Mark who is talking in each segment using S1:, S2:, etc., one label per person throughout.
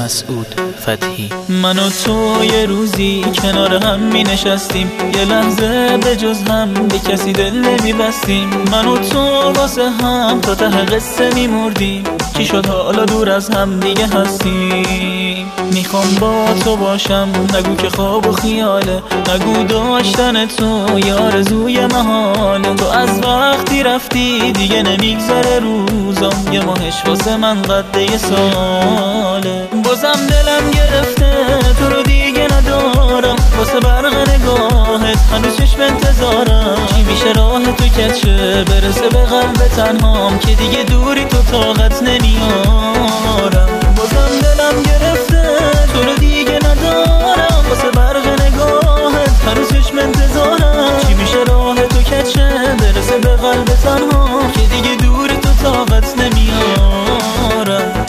S1: مسعود فتحی. من و تو یه روزی کنار هم می نشستیم، یه لحظه به جز هم به کسی دل نمی بستیم. من و تو واسه هم تا ته قصه می مردیم، چی شد حالا دور از هم دیگه هستیم. میخوام با تو باشم، نگو که خواب و خیاله، نگو داشتن تو یه آرزوی محاله. تو از وقتی رفتی دیگه نمیگذره روزم، یه ماهش واسه من قد یه ساله. بازم دلم گرفته تو رو دیگه ندارم، واسه برق نگاهت هنوز چشم انتظارم. چی میشه راه تو کچه برسه به قلب تنهام، که دیگه دوری تو طاقت نمیارم. بازم دلم گرفته تو رو دیگه ندارم، واسه برق نگاهت هنوز چشم انتظارم. چی میشه راه تو کچه برسه به قلب تنهام، که دیگه دوری تو طاقت نمیارم.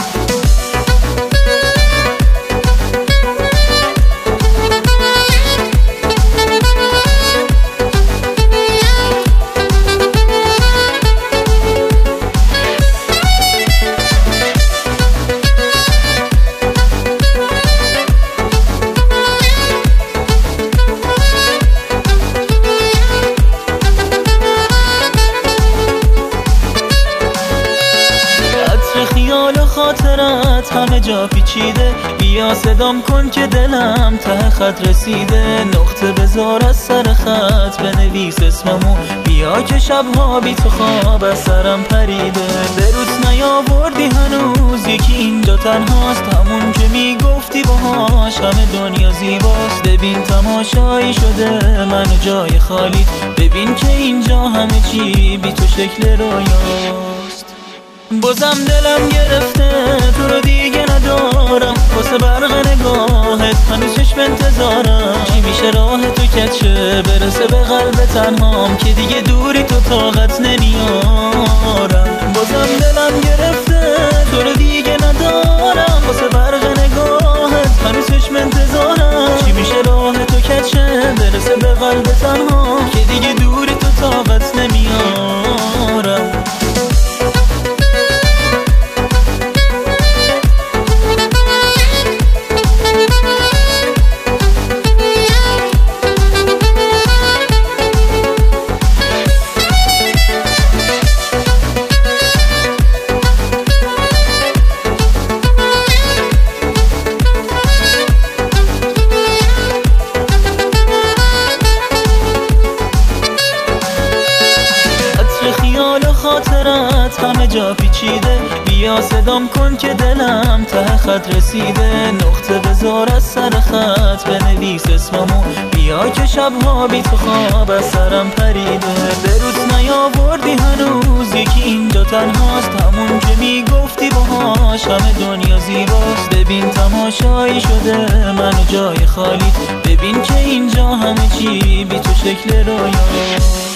S1: خیال و خاطرت همه جا پیچیده، بیا صدام کن که دلم ته خط رسیده. نقطه بذار از سر خط بنویس اسممو، بیا که شبها بی تو خواب از سرم پریده. به روز نیاوردی هنوز یکی اینجا تنهاست، همون که میگفتی باهاش همه دنیا زیباست. ببین تماشایی شده من و جای خالی، ببین که اینجا همه چی بی تو شکل رویاست. بازم دلم گرفته تو رو دیگه ندارم، واسه برق نگاهت هنوز چشم انتظارم. چی میشه راه تو کچه برسه به قلب تنهام، که دیگه دوری تو طاقت نمیارم. بازم دلم گرفته تو رو دیگه ندارم، واسه برق نگاهت هنوز چشم انتظارم. چی میشه راه تو کچه برسه به قلب تنهام، که دیگه دوری تو طاقت نمیارم. خیال و خاطرت همه جا پیچیده، بیا صدام کن که دلم ته خط رسیده. نقطه بذار از سر خط بنویس اسممو، بیا که شبها بی تو خواب از سرم پریده. به روز نیاوردی هنوز یکی اینجا تنهاست، همون که میگفتی باهاش همه دنیا زیباست. ببین تماشایی شده من و جای خالی، ببین که اینجا همه چی بی تو شکل رویاست.